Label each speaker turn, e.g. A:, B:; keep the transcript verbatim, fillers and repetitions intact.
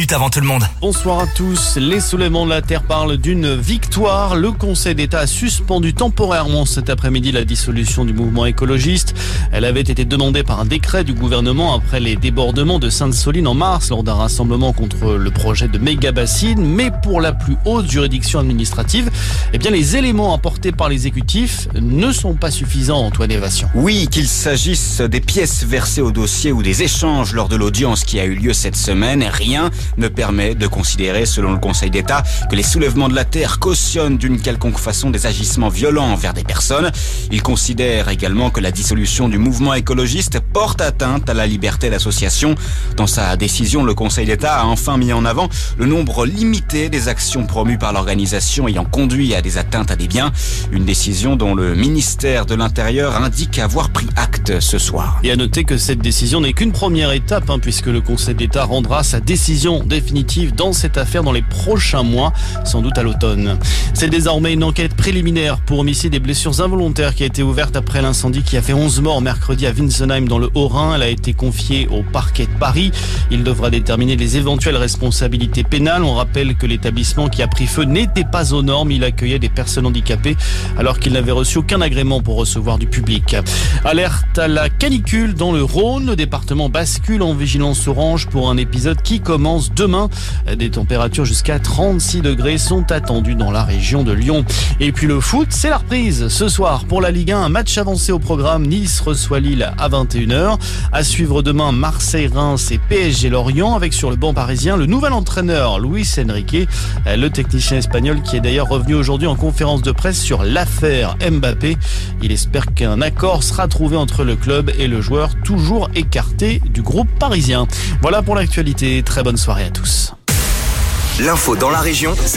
A: minutes avant tout le monde.
B: Bonsoir à tous. Les soulèvements de la Terre parlent d'une victoire. Le Conseil d'État a suspendu temporairement cet après-midi la dissolution du mouvement écologiste. Elle avait été demandée par un décret du gouvernement après les débordements de Sainte-Soline en mars lors d'un rassemblement contre le projet de méga-bassine. Mais pour la plus haute juridiction administrative, eh bien les éléments apportés par l'exécutif ne sont pas suffisants, Antoine Évation.
C: Oui, qu'il s'agisse des pièces versées au dossier ou des échanges lors de l'audience qui a eu lieu cette semaine, rien ne permet de considérer, selon le Conseil d'État, que les soulèvements de la Terre cautionnent d'une quelconque façon des agissements violents envers des personnes. Il considère également que la dissolution du mouvement écologiste porte atteinte à la liberté d'association. Dans sa décision, le Conseil d'État a enfin mis en avant le nombre limité des actions promues par l'organisation ayant conduit à des atteintes à des biens. Une décision dont le ministère de l'Intérieur indique avoir pris acte ce soir.
B: Et à noter que cette décision n'est qu'une première étape, hein, puisque le Conseil d'État rendra sa décision définitive dans cette affaire dans les prochains mois, sans doute à l'automne. C'est désormais une enquête préliminaire pour homicide et blessures involontaires qui a été ouverte après l'incendie qui a fait onze morts mercredi à Winsenheim dans le Haut-Rhin. Elle a été confiée au parquet de Paris. Il devra déterminer les éventuelles responsabilités pénales. On rappelle que l'établissement qui a pris feu n'était pas aux normes. Il accueillait des personnes handicapées alors qu'il n'avait reçu aucun agrément pour recevoir du public. Alerte à la canicule dans le Rhône. Le département bascule en vigilance orange pour un épisode qui commence demain. Des températures jusqu'à trente-six degrés sont attendues dans la région de Lyon. Et puis le foot, c'est la reprise. Ce soir, pour la Ligue un, un match avancé au programme. Nice reçoit Lille à vingt et une heures. À suivre demain, Marseille-Reims et P S G-Lorient, avec sur le banc parisien le nouvel entraîneur Luis Enrique, le technicien espagnol qui est d'ailleurs revenu aujourd'hui en conférence de presse sur l'affaire Mbappé. Il espère qu'un accord sera trouvé entre le club et le joueur, toujours écarté du groupe parisien. Voilà pour l'actualité. Très bonne soirée à tous.
A: L'info dans la région,